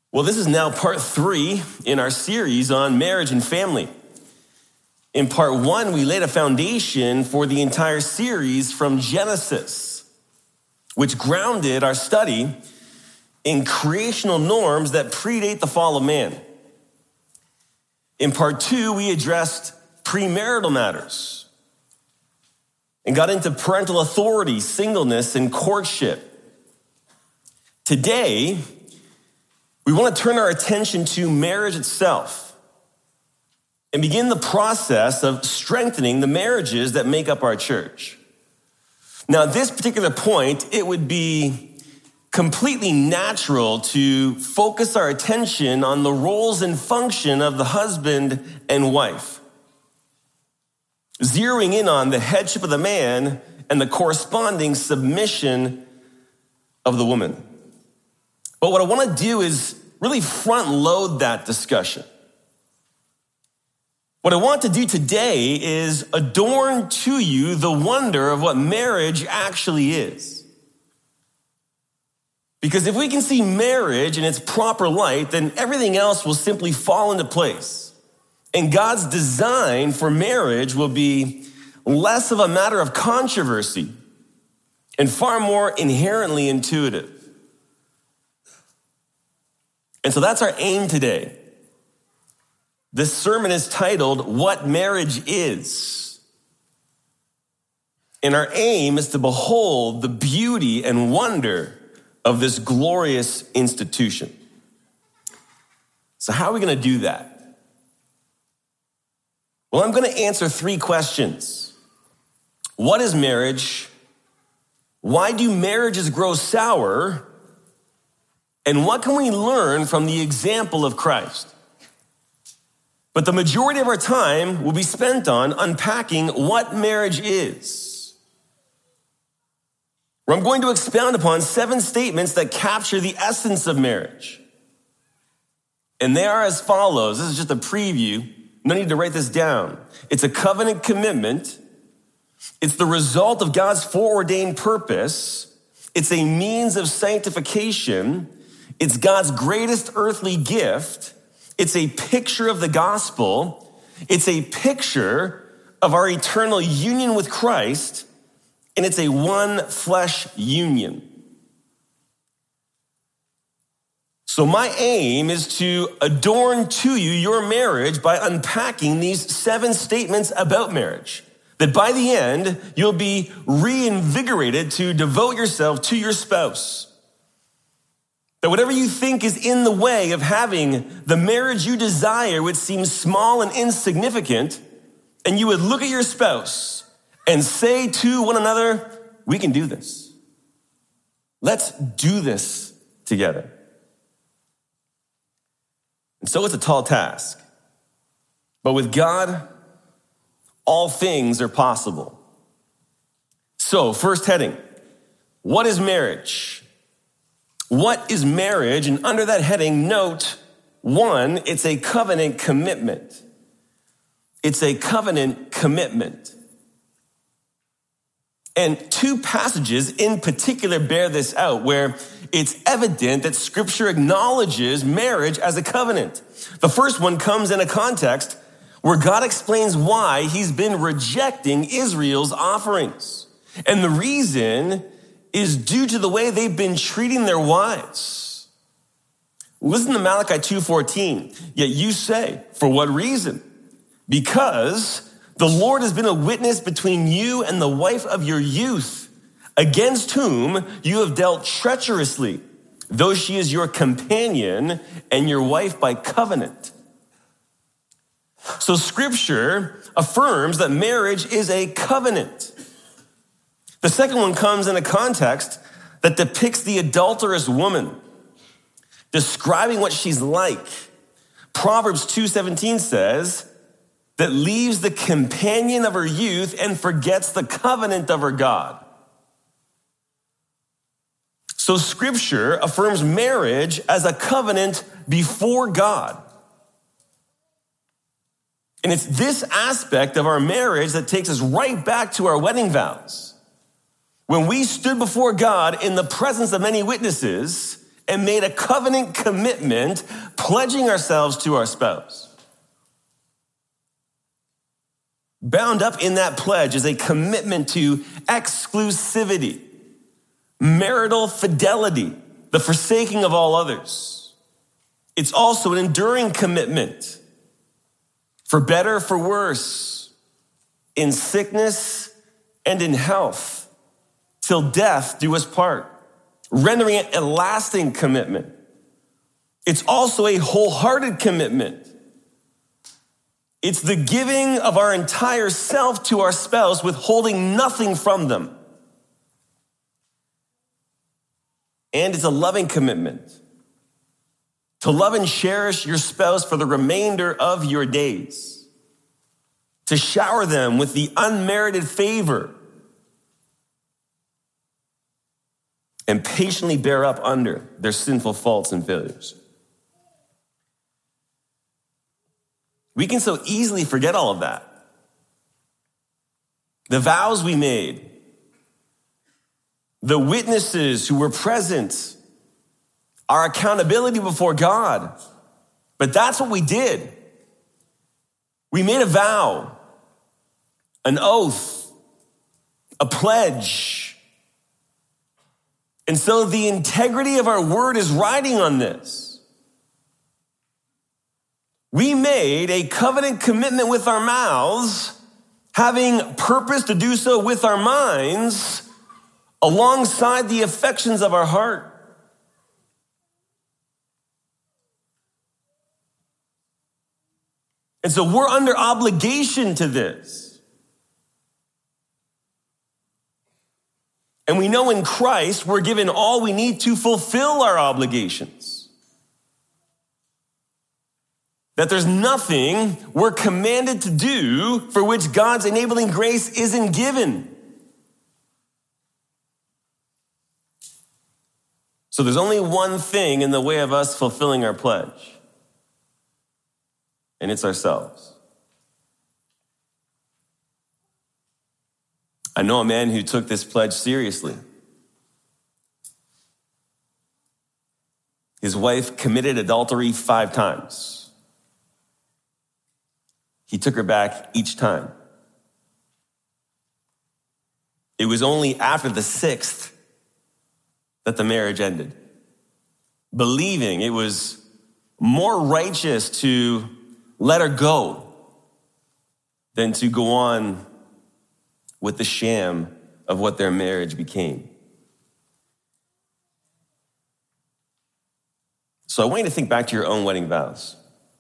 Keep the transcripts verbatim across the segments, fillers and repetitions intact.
Well, this is now part three in our series on marriage and family. In part one, we laid a foundation for the entire series from Genesis, which grounded our study in creational norms that predate the fall of man. In part two, we addressed premarital matters and got into parental authority, singleness, and courtship. Today, we want to turn our attention to marriage itself and begin the process of strengthening the marriages that make up our church. Now, at this particular point, it would be completely natural to focus our attention on the roles and function of the husband and wife, zeroing in on the headship of the man and the corresponding submission of the woman. But what I want to do is really front load that discussion. What I want to do today is adorn to you the wonder of what marriage actually is. Because if we can see marriage in its proper light, then everything else will simply fall into place. And God's design for marriage will be less of a matter of controversy and far more inherently intuitive. And so that's our aim today. This sermon is titled, What Marriage Is. And our aim is to behold the beauty and wonder of this glorious institution. So how are we going to do that? Well, I'm going to answer three questions. What is marriage? Why do marriages grow sour? And what can we learn from the example of Christ? But the majority of our time will be spent on unpacking what marriage is, where I'm going to expound upon seven statements that capture the essence of marriage. And they are as follows. This is just a preview. No need to write this down. It's a covenant commitment. It's the result of God's foreordained purpose. It's a means of sanctification. It's God's greatest earthly gift. It's a picture of the gospel. It's a picture of our eternal union with Christ. And it's a one flesh union. So my aim is to adorn to you your marriage by unpacking these seven statements about marriage. That by the end, you'll be reinvigorated to devote yourself to your spouse. That whatever you think is in the way of having the marriage you desire would seem small and insignificant, and you would look at your spouse and say to one another, we can do this. Let's do this together. And so it's a tall task. But with God, all things are possible. So, first heading, what is marriage? What is marriage? And under that heading, note, one, it's a covenant commitment. It's a covenant commitment. And two passages in particular bear this out, where it's evident that Scripture acknowledges marriage as a covenant. The first one comes in a context where God explains why he's been rejecting Israel's offerings. And the reason is due to the way they've been treating their wives. Listen to Malachi two fourteen. Yet you say, for what reason? Because the Lord has been a witness between you and the wife of your youth, against whom you have dealt treacherously, though she is your companion and your wife by covenant. So Scripture affirms that marriage is a covenant. The second one comes in a context that depicts the adulterous woman, describing what she's like. Proverbs two seventeen says, that leaves the companion of her youth and forgets the covenant of her God. So Scripture affirms marriage as a covenant before God. And it's this aspect of our marriage that takes us right back to our wedding vows. When we stood before God in the presence of many witnesses and made a covenant commitment, pledging ourselves to our spouse. Bound up in that pledge is a commitment to exclusivity, marital fidelity, the forsaking of all others. It's also an enduring commitment, for better, for worse, in sickness and in health, till death do us part, rendering it a lasting commitment. It's also a wholehearted commitment. It's the giving of our entire self to our spouse, withholding nothing from them. And it's a loving commitment to love and cherish your spouse for the remainder of your days, to shower them with the unmerited favor, and patiently bear up under their sinful faults and failures. We can so easily forget all of that. The vows we made, the witnesses who were present, our accountability before God. But that's what we did. We made a vow, an oath, a pledge. And so the integrity of our word is riding on this. We made a covenant commitment with our mouths, having purpose to do so with our minds, alongside the affections of our heart. And so we're under obligation to this. And we know in Christ we're given all we need to fulfill our obligations. That there's nothing we're commanded to do for which God's enabling grace isn't given. So there's only one thing in the way of us fulfilling our pledge, and it's ourselves. I know a man who took this pledge seriously. His wife committed adultery five times. He took her back each time. It was only after the sixth that the marriage ended, believing it was more righteous to let her go than to go on with the sham of what their marriage became. So I want you to think back to your own wedding vows.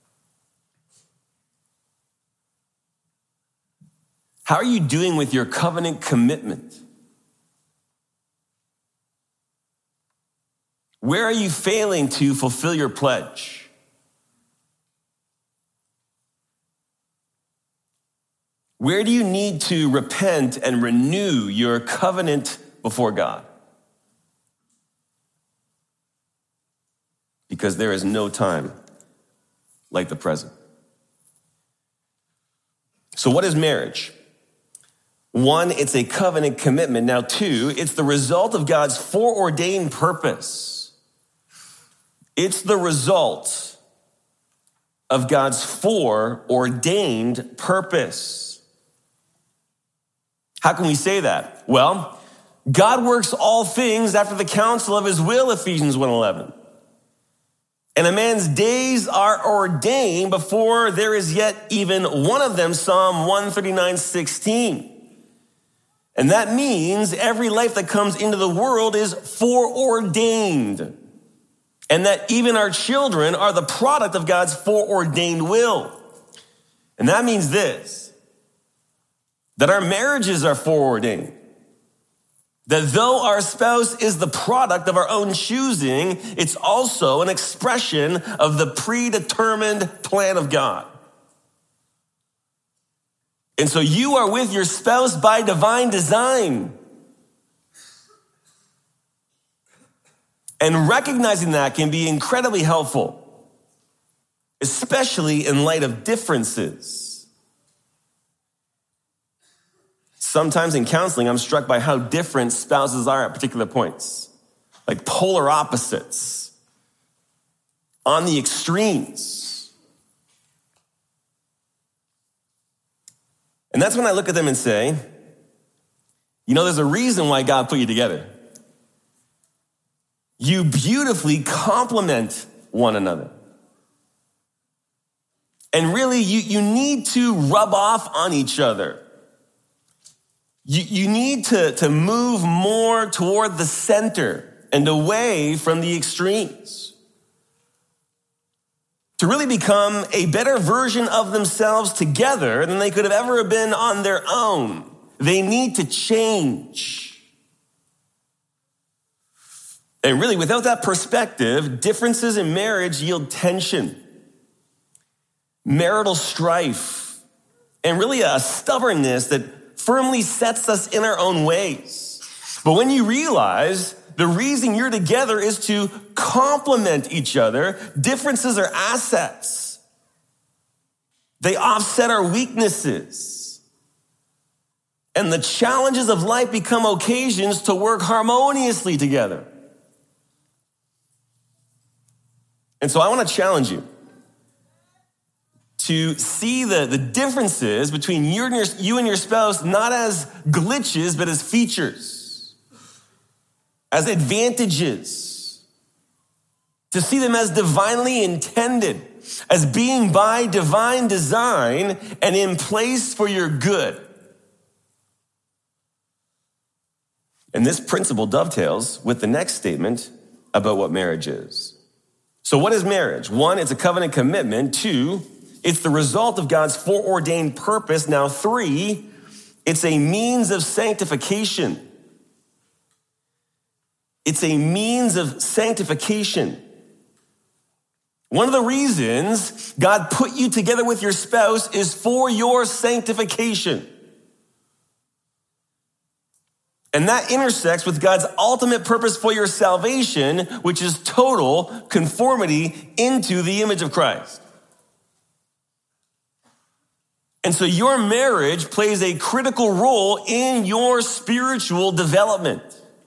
How are you doing with your covenant commitment? Where are you failing to fulfill your pledge? Where do you need to repent and renew your covenant before God? Because there is no time like the present. So what is marriage? One, it's a covenant commitment. Now, two, it's the result of God's foreordained purpose. It's the result of God's foreordained purpose. How can we say that? Well, God works all things after the counsel of his will, Ephesians one eleven. And a man's days are ordained before there is yet even one of them, Psalm one thirty-nine sixteen. And that means every life that comes into the world is foreordained. And that even our children are the product of God's foreordained will. And that means this, that our marriages are foreordained. That though our spouse is the product of our own choosing, it's also an expression of the predetermined plan of God. And so you are with your spouse by divine design. And recognizing that can be incredibly helpful, especially in light of differences. Sometimes in counseling, I'm struck by how different spouses are at particular points, like polar opposites. on the extremes. And that's when I look at them and say, you know, there's a reason why God put you together. You beautifully complement one another. And really, you, you need to rub off on each other. You, you need to, to move more toward the center and away from the extremes. To really become a better version of themselves together than they could have ever been on their own. They need to change. And really, without that perspective, differences in marriage yield tension, marital strife, and really a stubbornness that firmly sets us in our own ways. But when you realize the reason you're together is to complement each other, differences are assets. They offset our weaknesses. And the challenges of life become occasions to work harmoniously together. And so I want to challenge you to see the, the differences between you and, your, you and your spouse not as glitches, but as features, as advantages, to see them as divinely intended, as being by divine design and in place for your good. And this principle dovetails with the next statement about what marriage is. So what is marriage? One, it's a covenant commitment. Two, it's the result of God's foreordained purpose. Now, three, it's a means of sanctification. It's a means of sanctification. One of the reasons God put you together with your spouse is for your sanctification. And that intersects with God's ultimate purpose for your salvation, which is total conformity into the image of Christ. And so your marriage plays a critical role in your spiritual development.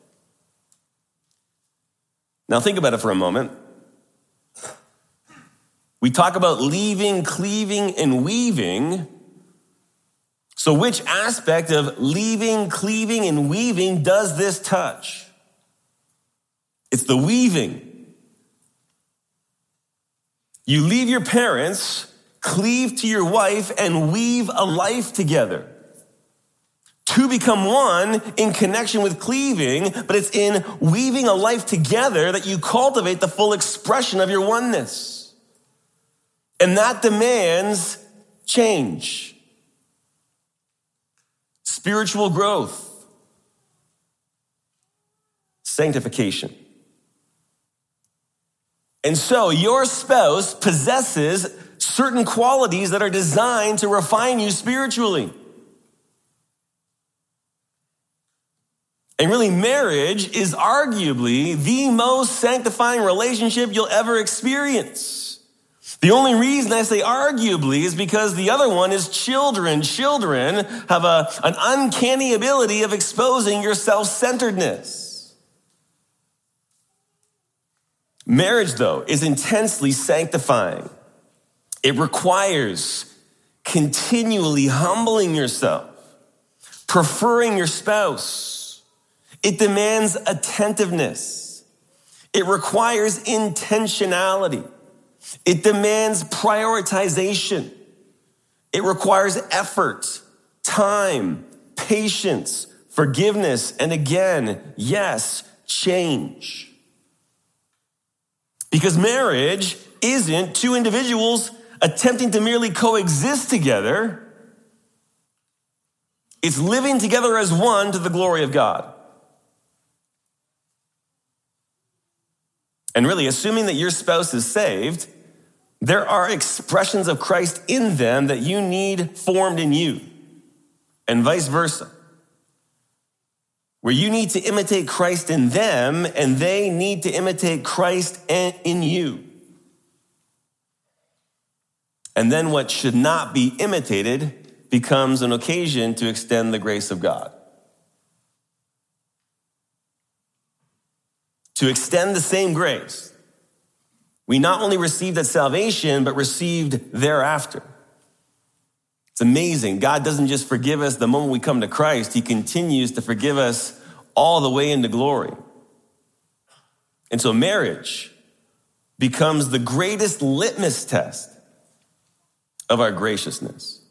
Now think about it for a moment. We talk about leaving, cleaving, and weaving. So which aspect of leaving, cleaving, and weaving does this touch? It's the weaving. You leave your parents, cleave to your wife, and weave a life together. Two become one in connection with cleaving, but it's in weaving a life together that you cultivate the full expression of your oneness. And that demands change. Spiritual growth, sanctification. And so your spouse possesses certain qualities that are designed to refine you spiritually. And really, marriage is arguably the most sanctifying relationship you'll ever experience. The only reason I say arguably is because the other one is children. Children have a, an uncanny ability of exposing your self-centeredness. Marriage, though, is intensely sanctifying. It requires continually humbling yourself, preferring your spouse. It demands attentiveness. It requires intentionality. It demands prioritization. It requires effort, time, patience, forgiveness, and again, yes, change. Because marriage isn't two individuals attempting to merely coexist together. It's living together as one to the glory of God. And really, assuming that your spouse is saved, there are expressions of Christ in them that you need formed in you, and vice versa. Where you need to imitate Christ in them, and they need to imitate Christ in you. And then what should not be imitated becomes an occasion to extend the grace of God. To extend the same grace we not only received at salvation, but received thereafter. It's amazing. God doesn't just forgive us the moment we come to Christ. He continues to forgive us all the way into glory. And so marriage becomes the greatest litmus test of our graciousness.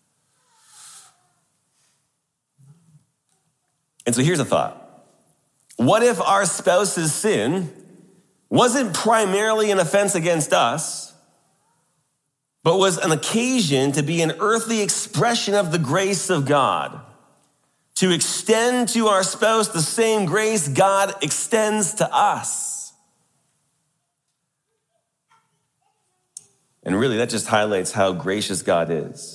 And so here's a thought. What if our spouse's sin wasn't primarily an offense against us, but was an occasion to be an earthly expression of the grace of God, to extend to our spouse the same grace God extends to us? And really, that just highlights how gracious God is.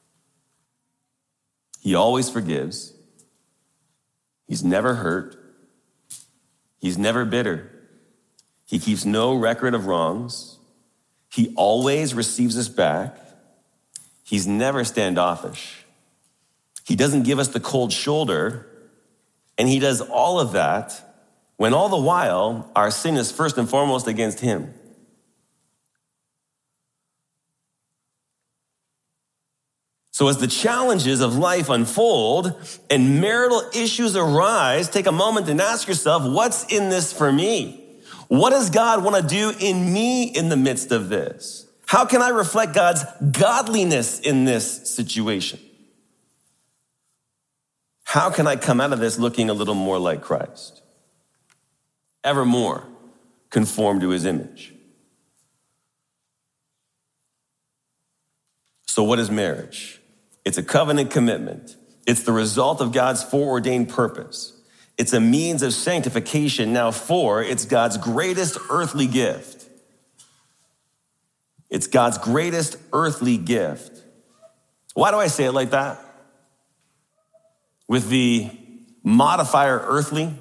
He always forgives. He's never hurt. He's never bitter. He keeps no record of wrongs. He always receives us back. He's never standoffish. He doesn't give us the cold shoulder. And he does all of that when all the while our sin is first and foremost against him. So as the challenges of life unfold and marital issues arise, take a moment and ask yourself, what's in this for me? What does God want to do in me in the midst of this? How can I reflect God's godliness in this situation? How can I come out of this looking a little more like Christ? Ever more conform to his image. So what is marriage? It's a covenant commitment. It's the result of God's foreordained purpose. It's a means of sanctification. Now, four, it's God's greatest earthly gift. It's God's greatest earthly gift. Why do I say it like that? With the modifier earthly?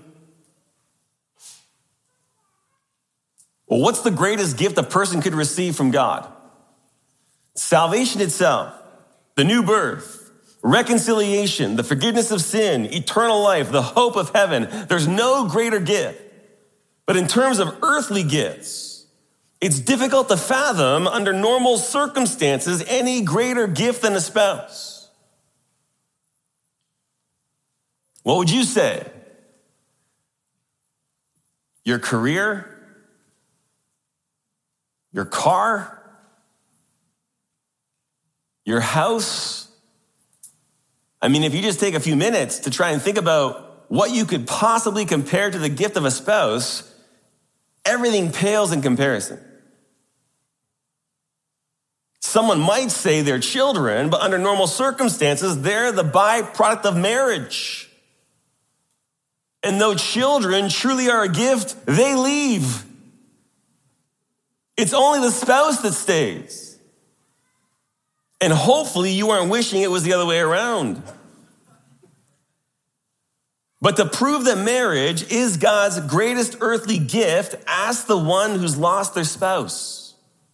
Well, what's the greatest gift a person could receive from God? Salvation itself, the new birth, reconciliation, the forgiveness of sin, eternal life, the hope of heaven. There's no greater gift. But in terms of earthly gifts, it's difficult to fathom under normal circumstances any greater gift than a spouse. What would you say? Your career? Your car? Your house? I mean, if you just take a few minutes to try and think about what you could possibly compare to the gift of a spouse, everything pales in comparison. Someone might say they're children, but under normal circumstances, they're the byproduct of marriage. And though children truly are a gift, they leave. It's only the spouse that stays. And hopefully you aren't wishing it was the other way around. But to prove that marriage is God's greatest earthly gift, ask the one who's lost their spouse.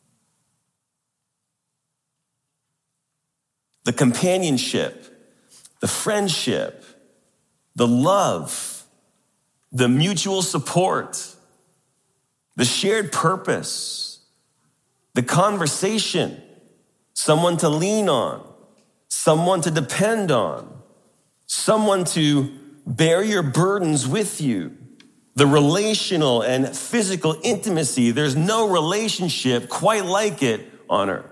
The companionship, the friendship, the love, the mutual support, the shared purpose, the conversation, someone to lean on, someone to depend on, someone to bear your burdens with you, the relational and physical intimacy. There's no relationship quite like it on earth.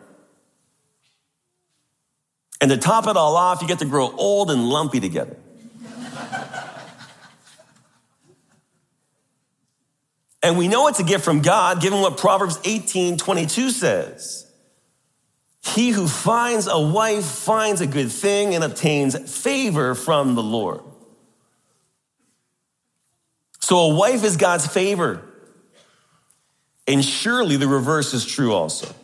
And to top it all off, you get to grow old and lumpy together. And we know it's a gift from God, given what Proverbs eighteen twenty-two says. He who finds a wife finds a good thing and obtains favor from the Lord. So a wife is God's favor. And surely the reverse is true also.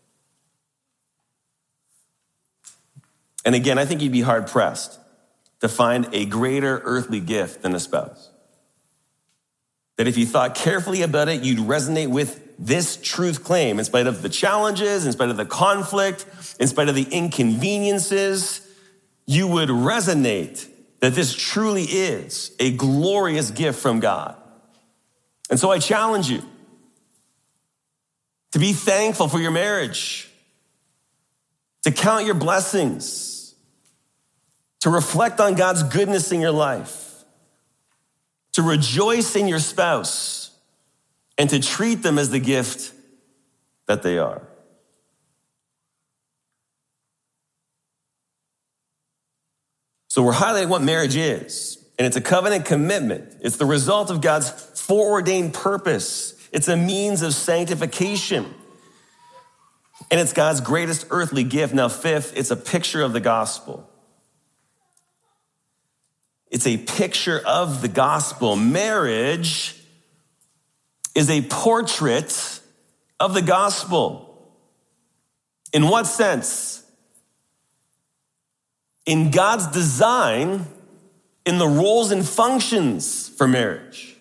And again, I think you'd be hard pressed to find a greater earthly gift than a spouse. That if you thought carefully about it, you'd resonate with this truth claim in spite of the challenges, in spite of the conflict, in spite of the inconveniences, you would resonate that this truly is a glorious gift from God. And so I challenge you be thankful for your marriage, to count your blessings, to reflect on God's goodness in your life, to rejoice in your spouse, and to treat them as the gift that they are. So we're highlighting what marriage is, and it's a covenant commitment. It's the result of God's foreordained purpose. It's a means of sanctification, and it's God's greatest earthly gift. Now, fifth, it's a picture of the gospel. It's a picture of the gospel. Marriage is a portrait of the gospel. In what sense? In God's design, in the roles and functions for marriage.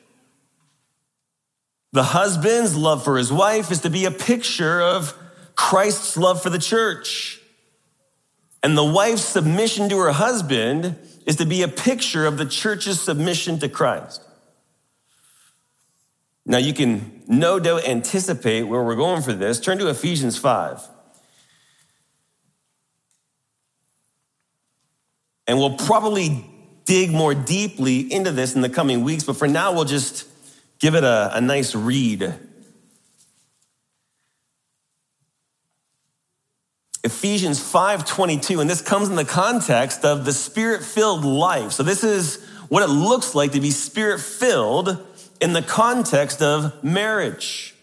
The husband's love for his wife is to be a picture of Christ's love for the church. And the wife's submission to her husband is to be a picture of the church's submission to Christ. Now you can no doubt anticipate where we're going for this. Turn to Ephesians five. And we'll probably dig more deeply into this in the coming weeks, but for now, we'll just give it a, a nice read. Ephesians five twenty-two, and this comes in the context of the Spirit-filled life. So this is what it looks like to be Spirit-filled in the context of marriage.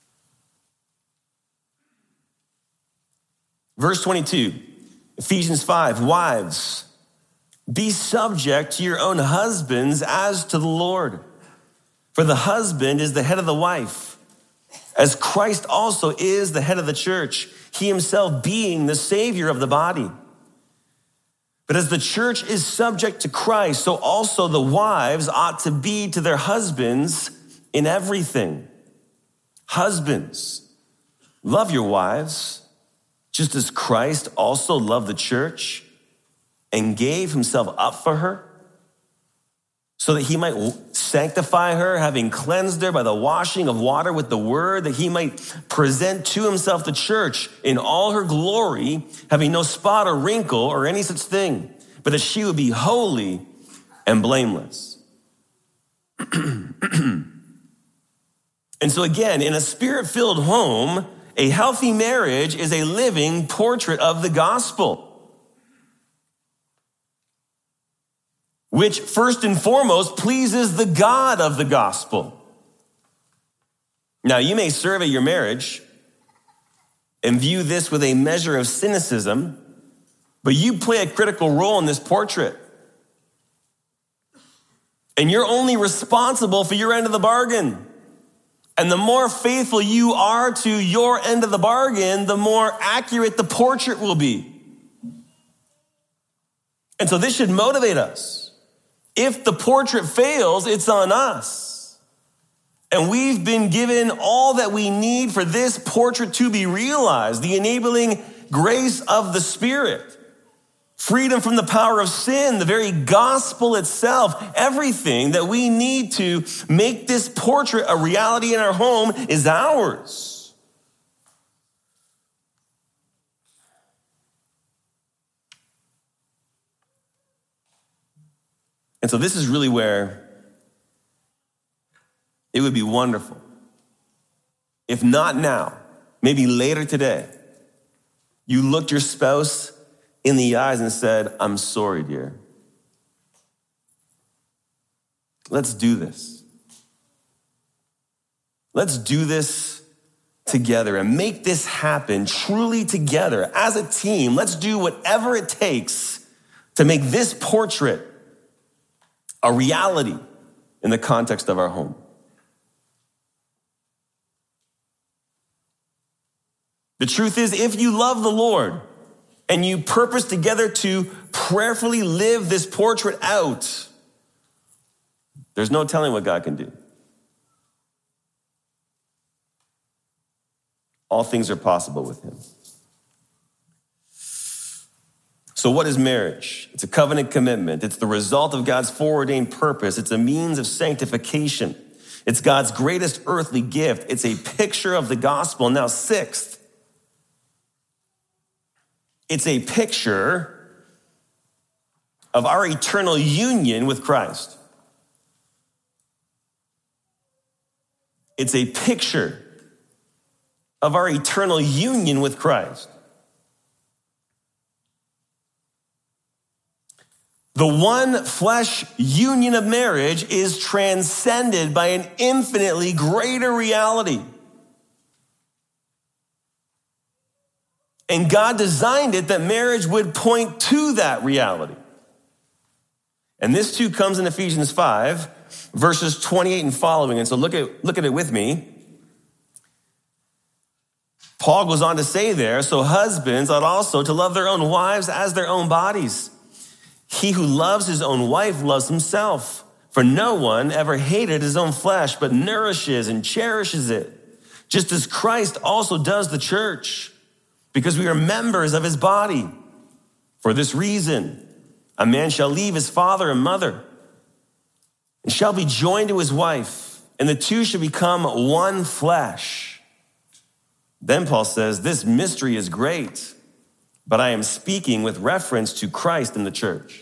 Verse twenty-two, Ephesians five, wives, be subject to your own husbands as to the Lord. For the husband is the head of the wife, as Christ also is the head of the church, he himself being the Savior of the body. But as the church is subject to Christ, so also the wives ought to be to their husbands in everything. Husbands, love your wives, just as Christ also loved the church and gave himself up for her, so that he might sanctify her, having cleansed her by the washing of water with the word, that he might present to himself the church in all her glory, having no spot or wrinkle or any such thing, but that she would be holy and blameless. And so again, in a Spirit-filled home, a healthy marriage is a living portrait of the gospel, which first and foremost pleases the God of the gospel. Now, you may survey your marriage and view this with a measure of cynicism, but you play a critical role in this portrait. And you're only responsible for your end of the bargain. And the more faithful you are to your end of the bargain, the more accurate the portrait will be. And so this should motivate us. If the portrait fails, it's on us. And we've been given all that we need for this portrait to be realized, the enabling grace of the Spirit, freedom from the power of sin, the very gospel itself, everything that we need to make this portrait a reality in our home is ours. And so this is really where it would be wonderful, if not now, maybe later today, you looked your spouse in the eyes and said, I'm sorry, dear. Let's do this. Let's do this together and make this happen truly together as a team. Let's do whatever it takes to make this portrait a reality in the context of our home. The truth is, if you love the Lord and you purpose together to prayerfully live this portrait out, there's no telling what God can do. All things are possible with him. So what is marriage? It's a covenant commitment. It's the result of God's foreordained purpose. It's a means of sanctification. It's God's greatest earthly gift. It's a picture of the gospel. Now, sixth, it's a picture of our eternal union with Christ. It's a picture of our eternal union with Christ. The one flesh union of marriage is transcended by an infinitely greater reality. And God designed it that marriage would point to that reality. And this too comes in Ephesians five, verses twenty-eight and following. And so look at, look at it with me. Paul goes on to say there, so husbands ought also to love their own wives as their own bodies. He who loves his own wife loves himself. For no one ever hated his own flesh, but nourishes and cherishes it, just as Christ also does the church, because we are members of his body. For this reason, a man shall leave his father and mother, and shall be joined to his wife, and the two shall become one flesh. Then Paul says, this mystery is great, but I am speaking with reference to Christ and the church.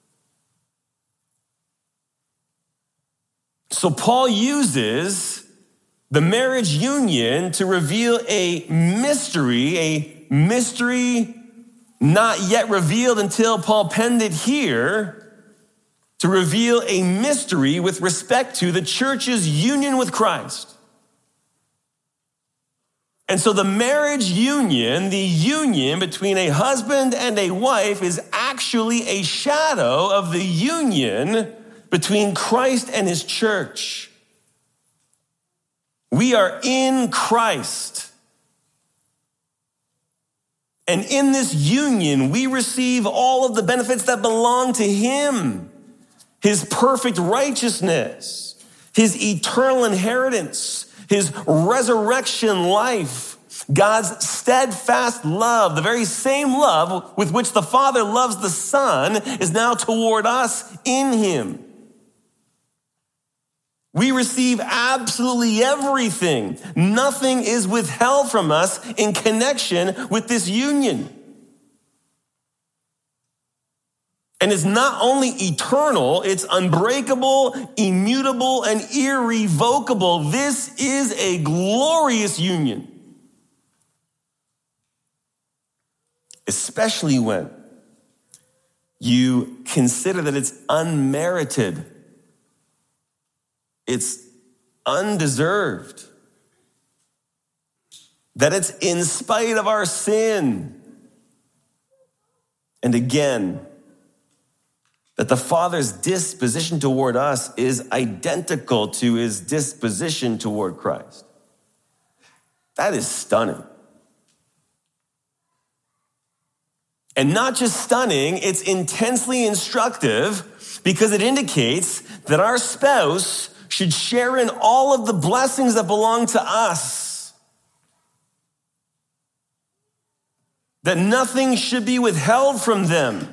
So Paul uses the marriage union to reveal a mystery, a mystery not yet revealed until Paul penned it here, to reveal a mystery with respect to the church's union with Christ. And so the marriage union, the union between a husband and a wife, is actually a shadow of the union between Christ and his church. We are in Christ. And in this union, we receive all of the benefits that belong to him. His perfect righteousness, his eternal inheritance, his resurrection life, God's steadfast love, the very same love with which the Father loves the Son, is now toward us in him. We receive absolutely everything. Nothing is withheld from us in connection with this union. And it's not only eternal, it's unbreakable, immutable, and irrevocable. This is a glorious union. Especially when you consider that it's unmerited. It's undeserved. That it's in spite of our sin. And again, that the Father's disposition toward us is identical to his disposition toward Christ. That is stunning. And not just stunning, it's intensely instructive because it indicates that our spouse should share in all of the blessings that belong to us. That nothing should be withheld from them.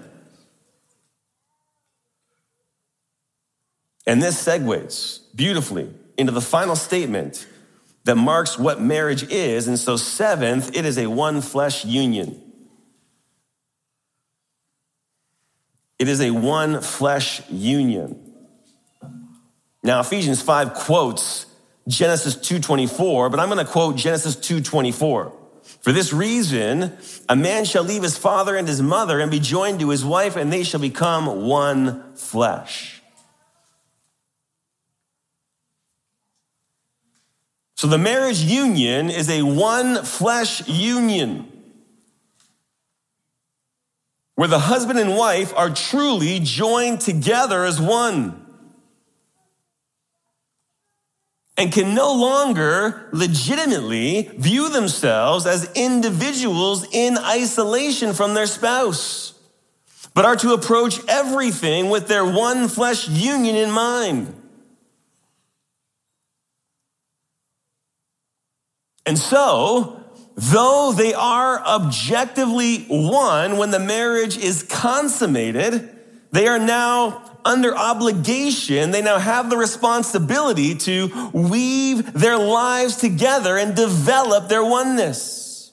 And this segues beautifully into the final statement that marks what marriage is. And so seventh, it is a one flesh union. It is a one flesh union. Now, Ephesians five quotes Genesis two twenty-four, but I'm going to quote Genesis two twenty-four. For this reason, a man shall leave his father and his mother and be joined to his wife, and they shall become one flesh. So the marriage union is a one flesh union where the husband and wife are truly joined together as one and can no longer legitimately view themselves as individuals in isolation from their spouse, but are to approach everything with their one flesh union in mind. And so, though they are objectively one when the marriage is consummated, they are now under obligation, they now have the responsibility to weave their lives together and develop their oneness.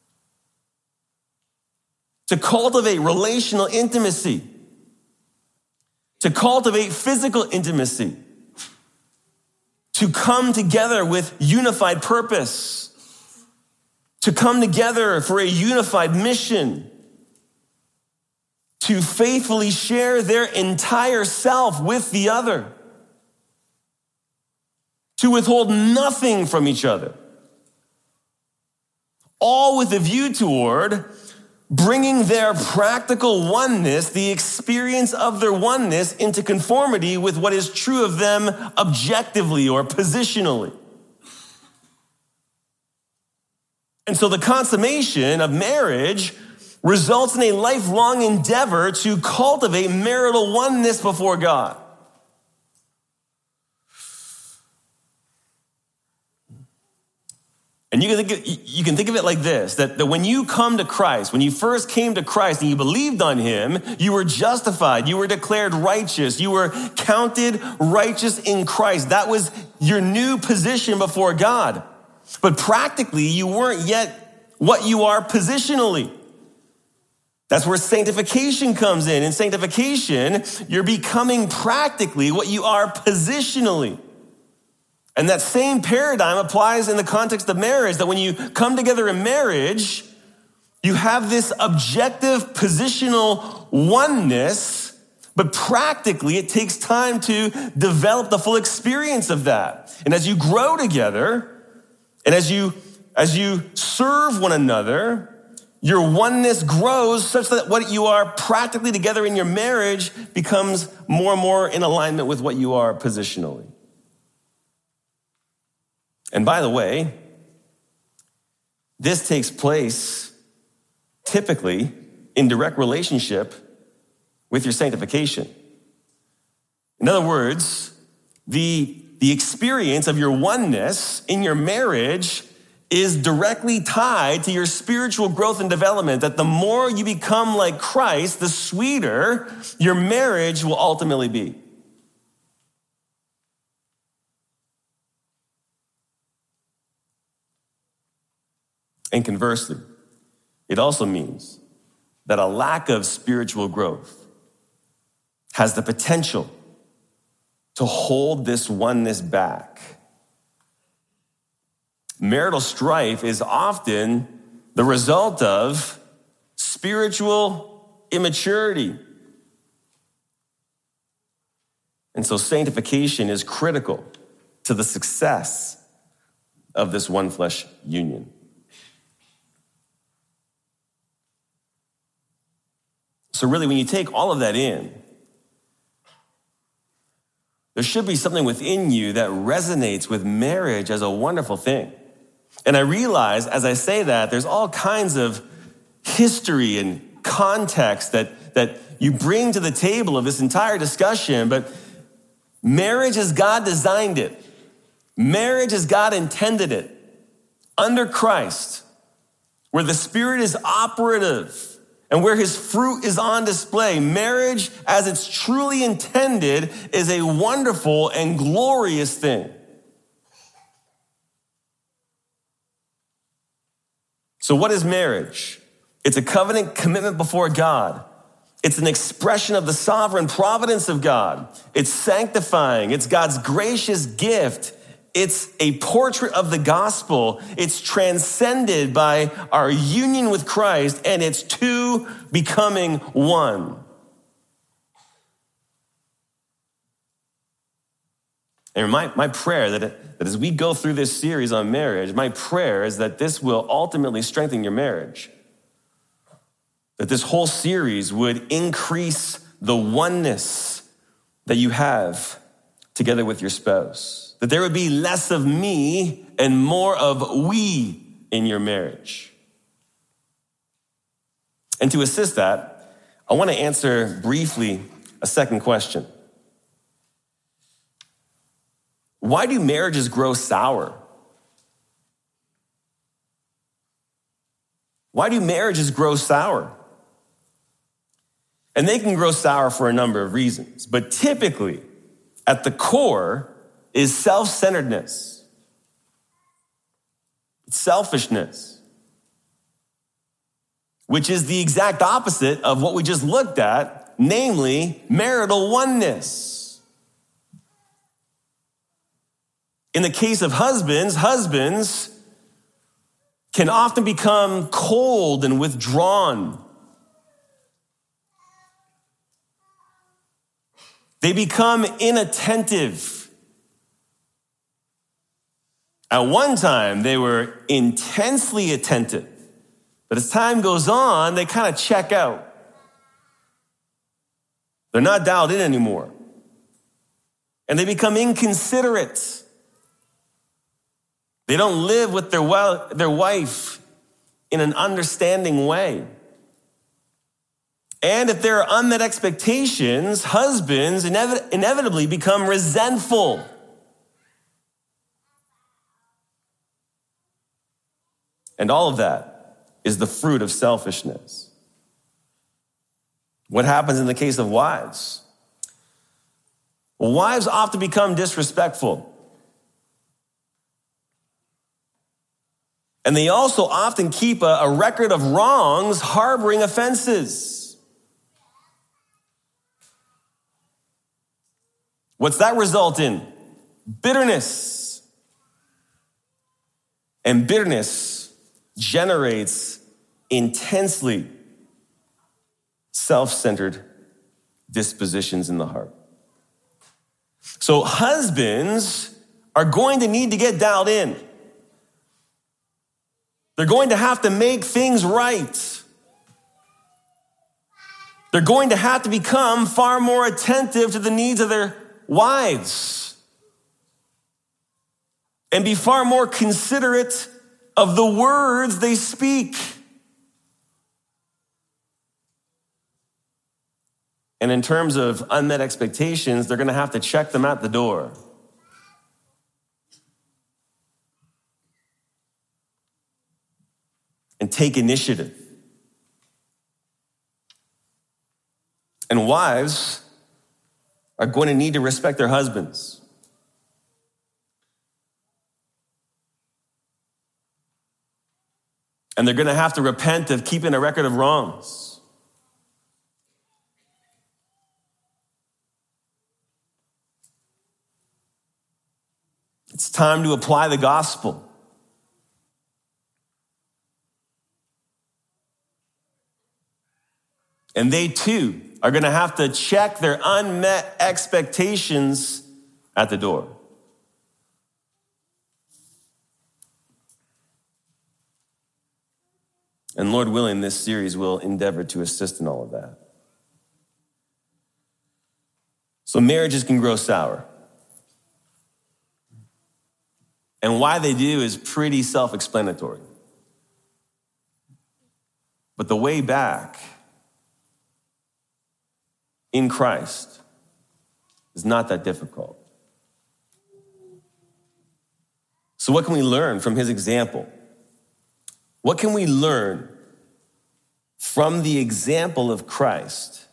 To cultivate relational intimacy. To cultivate physical intimacy. To come together with unified purpose. To come together for a unified mission. To faithfully share their entire self with the other. To withhold nothing from each other. All with a view toward bringing their practical oneness, the experience of their oneness, into conformity with what is true of them objectively or positionally. And so the consummation of marriage results in a lifelong endeavor to cultivate marital oneness before God. And you can think of, you can think of it like this, that, that when you come to Christ, when you first came to Christ and you believed on him, you were justified, you were declared righteous, you were counted righteous in Christ. That was your new position before God. But practically, you weren't yet what you are positionally. That's where sanctification comes in. In sanctification, you're becoming practically what you are positionally. And that same paradigm applies in the context of marriage, that when you come together in marriage, you have this objective positional oneness, but practically it takes time to develop the full experience of that. And as you grow together, and as you, as you serve one another, your oneness grows such that what you are practically together in your marriage becomes more and more in alignment with what you are positionally. And by the way, this takes place typically in direct relationship with your sanctification. In other words, the, the experience of your oneness in your marriage is directly tied to your spiritual growth and development, that the more you become like Christ, the sweeter your marriage will ultimately be. And conversely, it also means that a lack of spiritual growth has the potential to hold this oneness back. Marital strife is often the result of spiritual immaturity. And so sanctification is critical to the success of this one flesh union. So really, when you take all of that in, there should be something within you that resonates with marriage as a wonderful thing. And I realize as I say that, there's all kinds of history and context that, that you bring to the table of this entire discussion, but marriage as God designed it, marriage as God intended it, under Christ, where the Spirit is operative and where his fruit is on display, marriage as it's truly intended is a wonderful and glorious thing. So what is marriage? It's a covenant commitment before God. It's an expression of the sovereign providence of God. It's sanctifying. It's God's gracious gift. It's a portrait of the gospel. It's transcended by our union with Christ, and it's two becoming one. And my, my prayer that, it, that as we go through this series on marriage, my prayer is that this will ultimately strengthen your marriage. That this whole series would increase the oneness that you have together with your spouse. That there would be less of me and more of we in your marriage. And to assist that, I want to answer briefly a second question. Why do marriages grow sour? Why do marriages grow sour? And they can grow sour for a number of reasons. But typically, at the core is self-centeredness. It's selfishness, which is the exact opposite of what we just looked at, namely marital oneness. In the case of husbands, husbands can often become cold and withdrawn. They become inattentive. At one time, they were intensely attentive. But as time goes on, they kind of check out. They're not dialed in anymore. And they become inconsiderate. They don't live with their, well, their wife in an understanding way. And if there are unmet expectations, husbands inevi- inevitably become resentful. And all of that is the fruit of selfishness. What happens in the case of wives? Well, wives often become disrespectful. And they also often keep a, a record of wrongs, harboring offenses. What's that result in? Bitterness. And bitterness generates intensely self-centered dispositions in the heart. So husbands are going to need to get dialed in. They're going to have to make things right. They're going to have to become far more attentive to the needs of their wives and be far more considerate of the words they speak. And in terms of unmet expectations, they're going to have to check them at the door. And take initiative. And wives are going to need to respect their husbands. And they're going to have to repent of keeping a record of wrongs. It's time to apply the gospel. And they too are going to have to check their unmet expectations at the door. And Lord willing, this series will endeavor to assist in all of that. So marriages can grow sour. And why they do is pretty self-explanatory. But the way back in Christ is not that difficult. So what can we learn from his example? What can we learn from the example of Christ?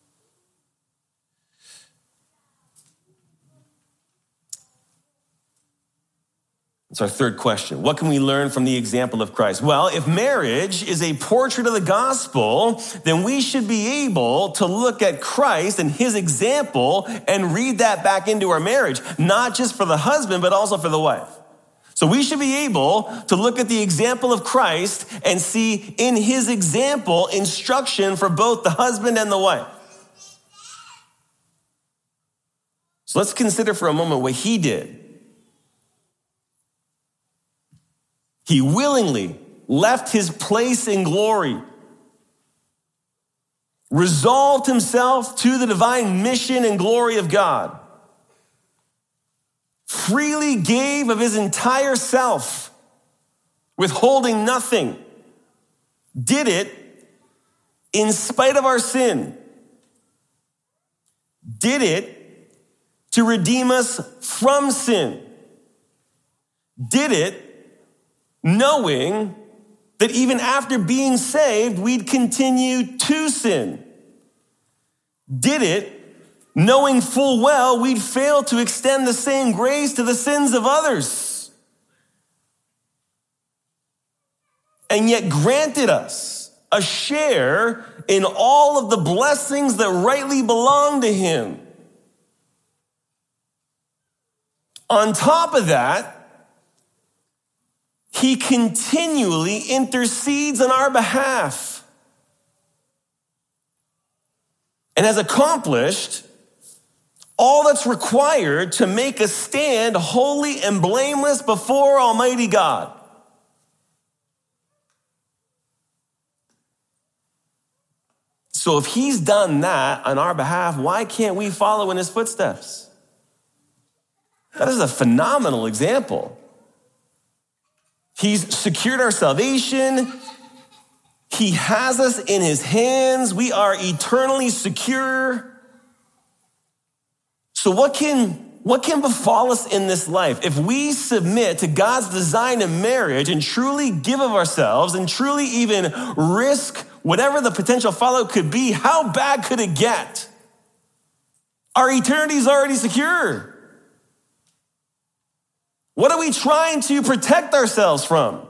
That's our third question. What can we learn from the example of Christ? Well, if marriage is a portrait of the gospel, then we should be able to look at Christ and his example and read that back into our marriage, not just for the husband, but also for the wife. So we should be able to look at the example of Christ and see in his example instruction for both the husband and the wife. So let's consider for a moment what he did. He willingly left his place in glory, resolved himself to the divine mission and glory of God, freely gave of his entire self, withholding nothing, did it in spite of our sin, did it to redeem us from sin, did it knowing that even after being saved, we'd continue to sin. did it knowing full well we'd fail to extend the same grace to the sins of others, and yet granted us a share in all of the blessings that rightly belong to him. On top of that, he continually intercedes on our behalf and has accomplished all that's required to make us stand holy and blameless before Almighty God. So if he's done that on our behalf, why can't we follow in his footsteps? That is a phenomenal example. He's secured our salvation. He has us in his hands. We are eternally secure. So what can, what can befall us in this life? If we submit to God's design of marriage and truly give of ourselves and truly even risk whatever the potential fallout could be, how bad could it get? Our eternity is already secure. What are we trying to protect ourselves from?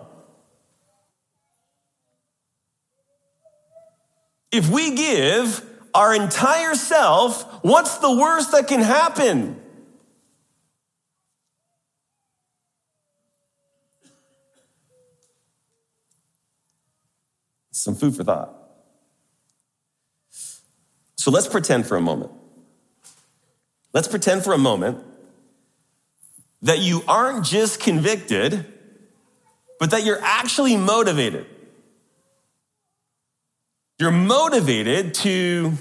If we give our entire self, what's the worst that can happen? Some food for thought. So let's pretend for a moment. Let's pretend for a moment that you aren't just convicted, but that you're actually motivated. You're motivated to,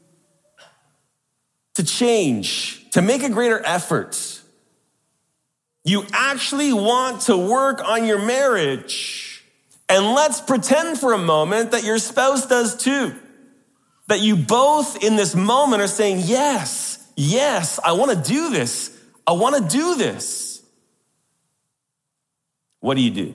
to change, to make a greater effort. You actually want to work on your marriage. And let's pretend for a moment that your spouse does too. That you both in this moment are saying, yes, yes, I want to do this. I want to do this. What do you do?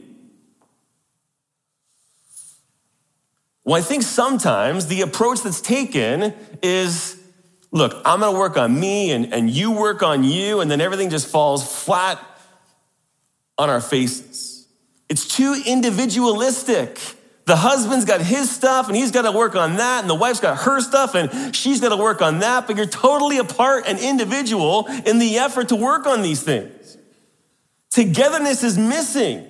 Well, I think sometimes the approach that's taken is, look, I'm going to work on me and, and you work on you, and then everything just falls flat on our faces. It's too individualistic. The husband's got his stuff and he's got to work on that, and the wife's got her stuff and she's got to work on that, but you're totally apart and individual in the effort to work on these things. Togetherness is missing.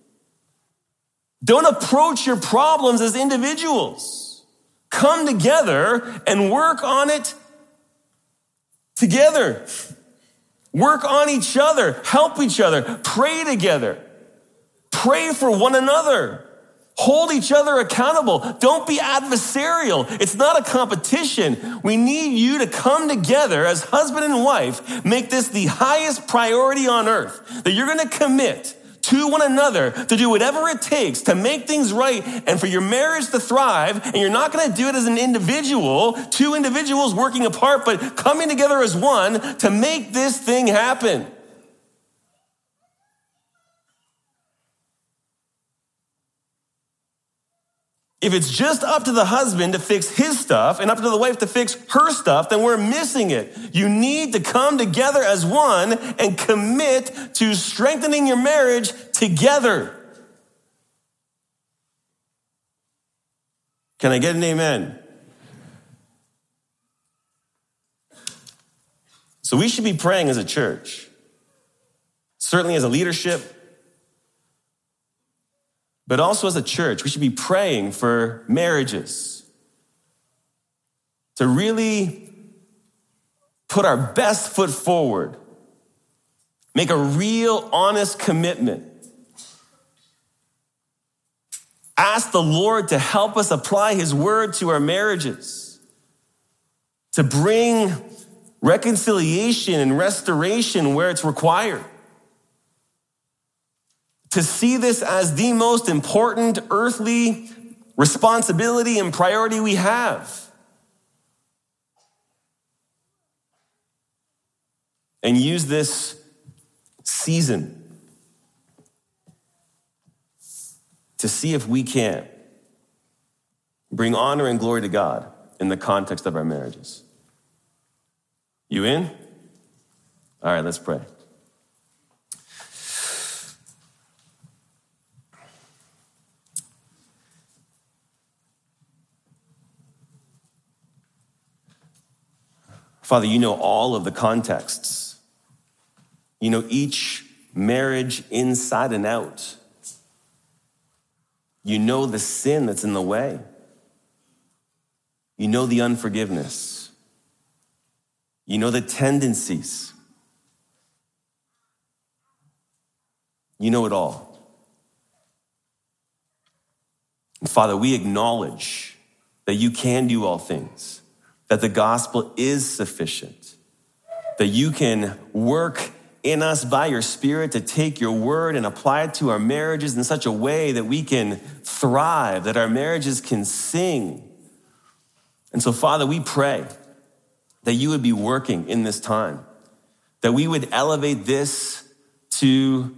Don't approach your problems as individuals. Come together and work on it together. Work on each other, help each other, pray together. Pray for one another. Hold each other accountable. Don't be adversarial. It's not a competition. We need you to come together as husband and wife, make this the highest priority on earth, that you're going to commit to one another to do whatever it takes to make things right and for your marriage to thrive. And you're not going to do it as an individual, two individuals working apart, but coming together as one to make this thing happen. If it's just up to the husband to fix his stuff and up to the wife to fix her stuff, then we're missing it. You need to come together as one and commit to strengthening your marriage together. Can I get an amen? So we should be praying as a church, certainly as a leadership, but also as a church, we should be praying for marriages to really put our best foot forward, make a real honest commitment. Ask the Lord to help us apply his word to our marriages, to bring reconciliation and restoration where it's required. To see this as the most important earthly responsibility and priority we have. And use this season to see if we can bring honor and glory to God in the context of our marriages. You in? All right, let's pray. Father, you know all of the contexts. You know each marriage inside and out. You know the sin that's in the way. You know the unforgiveness. You know the tendencies. You know it all. And Father, we acknowledge that you can do all things, that the gospel is sufficient, that you can work in us by your Spirit to take your word and apply it to our marriages in such a way that we can thrive, that our marriages can sing. And so, Father, we pray that you would be working in this time, that we would elevate this to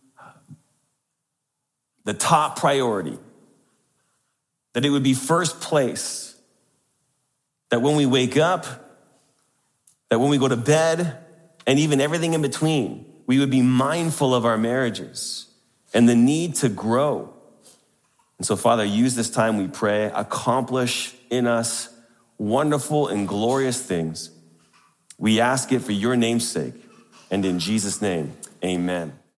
the top priority, that it would be first place, that when we wake up, that when we go to bed, and even everything in between, we would be mindful of our marriages and the need to grow. And so, Father, use this time, we pray, accomplish in us wonderful and glorious things. We ask it for your name's sake, and in Jesus' name, amen.